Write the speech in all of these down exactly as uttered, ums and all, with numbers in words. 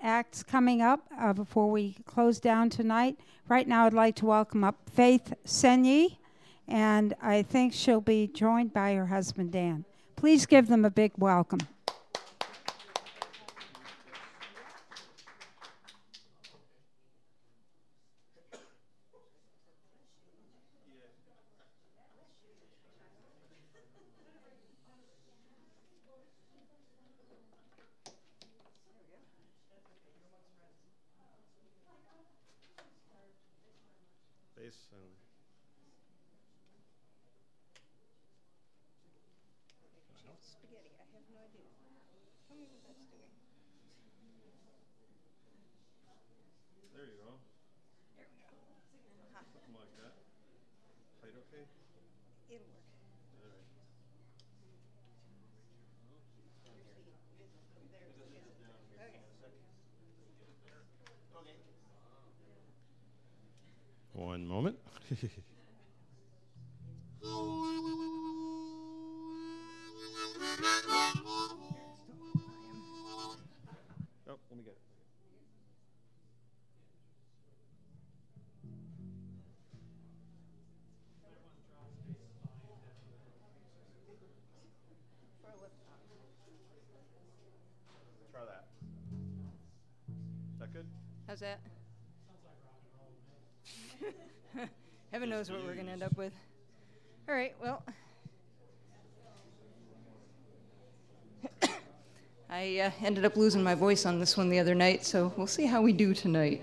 acts coming up uh, before we close down tonight. Right now, I'd like to welcome up Faith Senyi, and I think she'll be joined by her husband, Dan. Please give them a big welcome. One moment. Oh, let me get it. Try that. Is that good? How's that? Heaven knows what we're going to end up with. All right, well. I uh, ended up losing my voice on this one the other night, so we'll see how we do tonight.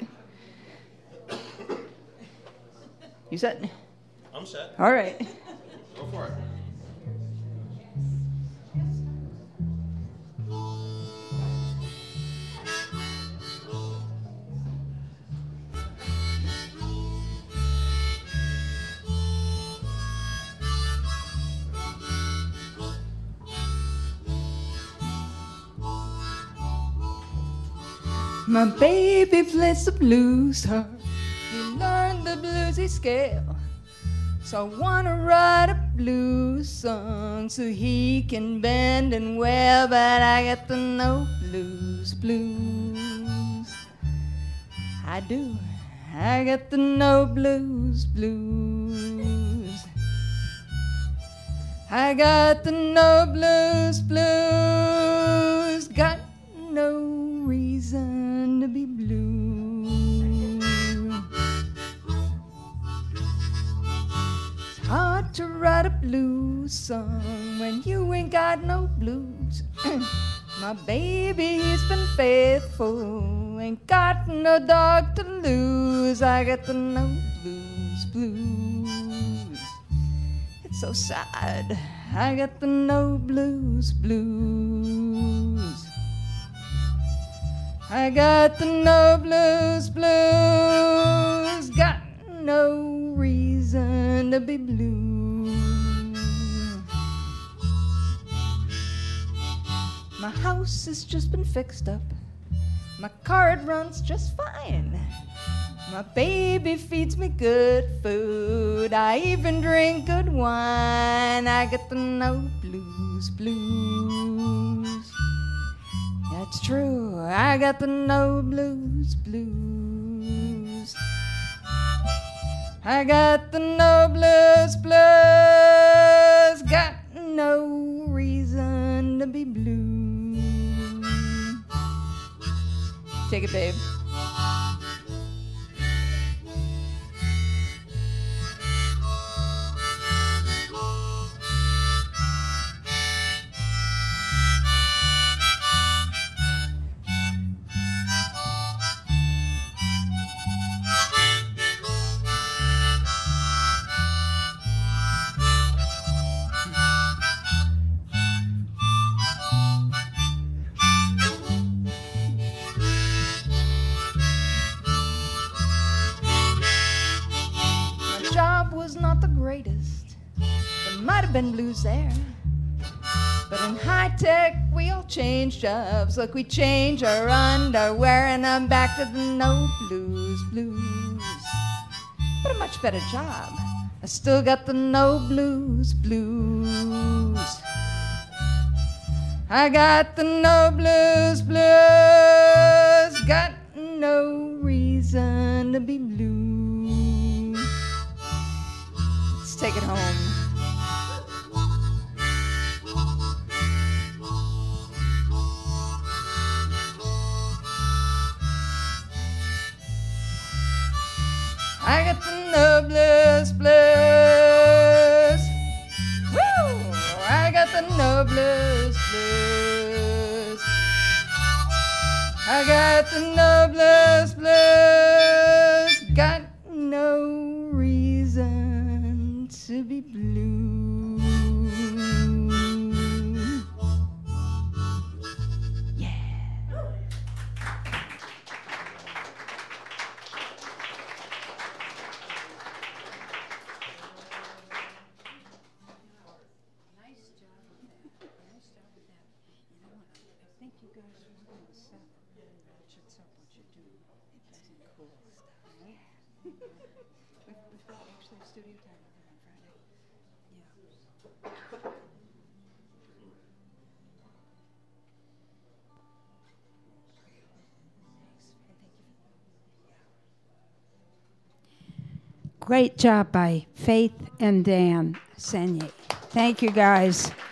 You set? I'm set. All right. Go for it. My baby plays the blues harp. He learned the bluesy scale. So I wanna write a blues song so he can bend and wail, but I got the no blues blues. I do. I got the no blues blues. I got the no blues blues. Got no reason to be blue. It's hard to write a blues song when you ain't got no blues. My baby, he's been faithful, ain't got no dog to lose. I got the no blues blues. It's so sad. I got the no blues blues. I got the no blues blues. Got no reason to be blue. My house has just been fixed up. My car, it runs just fine. My baby feeds me good food. I even drink good wine. I got the no blues blues. That's true, I got the no blues blues. I got the no blues blues. Got no reason to be blue. Take it, babe. Been blues there, but in high tech we all change jobs. Look, we change our underwear, and I'm back to the no blues blues. But a much better job. I still got the no blues blues. I got the no blues blues. Got I got the noblest blues. Woo! I got the noblest blues. I got the noblest blues. Got no reason to be blue. Yeah. Nice job with that. Nice job with that. You know what? I think you guys are going to set ratchets up what you're doing. It doesn't cool stuff. Yeah. we've, we've got actually studio time with them on Friday. Yeah. Great job by Faith and Dan Senye. Thank you, guys.